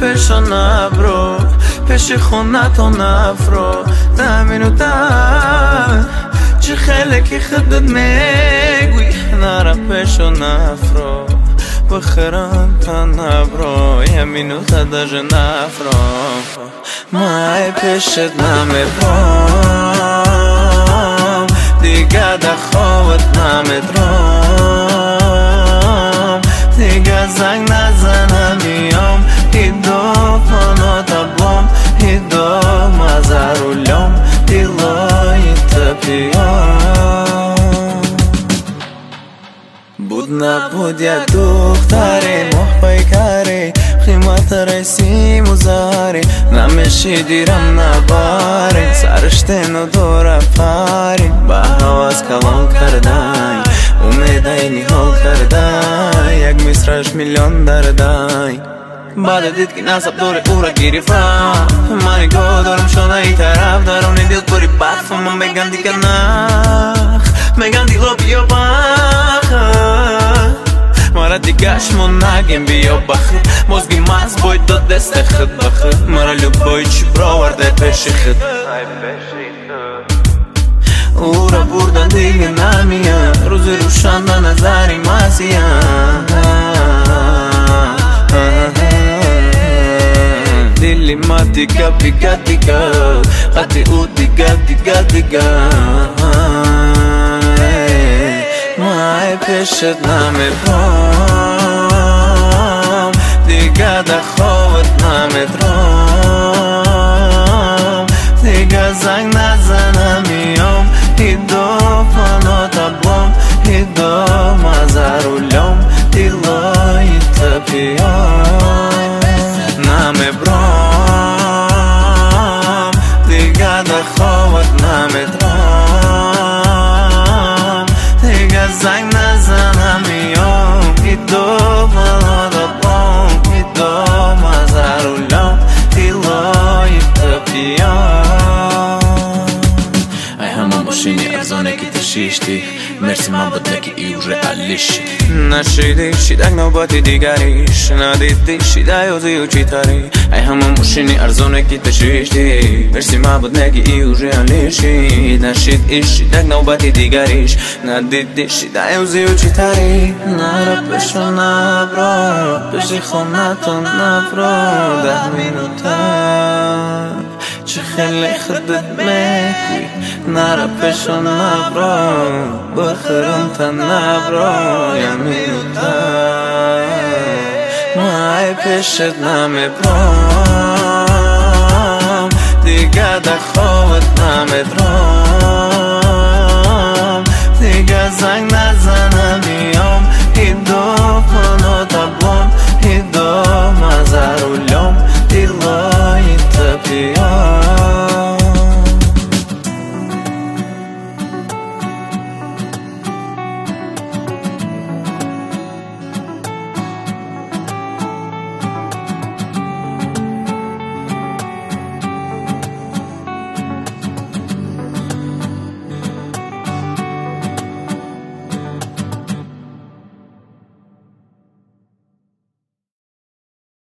پشو نبرو پش خونتو نفرو 10 minuten چه خیلی که خودت میگوی نرا پشو نفرو بخرم تا نبرو 1 minuten даже نفرو مای پشت نمیبرم دیگه در خوابت نمیدرم دیگه زنگ نزنم میام هیدو پانو تبلم هیدو مزارولم دیلای تپیام بود نبود یک دختری محبای کاری قیمت رسیم و زاری نمیشی دیرم نباری سرشتن و دور پاری با حواس کلام کردن امیده نیحال کردن یک مصرش میلیون دردن بعد دید که نصب دور او را گریفتم منی گو دارم شده ای طرف درونی دل پری برف من بگم دیگه نخ بگم دیگه بیا بخ مرا دیگهشمون نگیم بیا بخیر مزگی مز باید داد دست خود بخیر مرا لبای چی براورده پیش خود او را بردن دیگه نمیان روز روشن به نظری مزیان دلی ما دیگه بیگه دیگه قطی او دیگه دیگه دیگه مای پشت نمیبرم دیگه در خوابت نمیدرم دیگه زنگ نزنم میام هیدو پانو تبلم هیدو مزارولم دیلای تپیام نمیبرم دیگه در خوابت نمیدرم دیگه زنگ نزنم میام هیدو پانو تبلم هیدو مزارولم دیلای تپیام ای همون ماشینی ارزانه که تشیشتی مرسی من بوده که ای ریالیش نشیدی شیدک نوبتی دیگریش ندیدی شیده یوزی و چی تاری ای همون ماشینی ارزانه که تشیشتی مرسی من بوده که ای ریالیشی نشیدی شیدک نوبتی دیگریش ندیدی شیده یوزی و چی تاری نرا پشو نبرو پشی خونتو نبرو 10 minuten چه خیلی خودت میگوی نرا پشو نبرو بخرم تا نبرو 1 minuten مای پشت نمیبرم دیگه در خوابت نمیدرم دیگه زنگ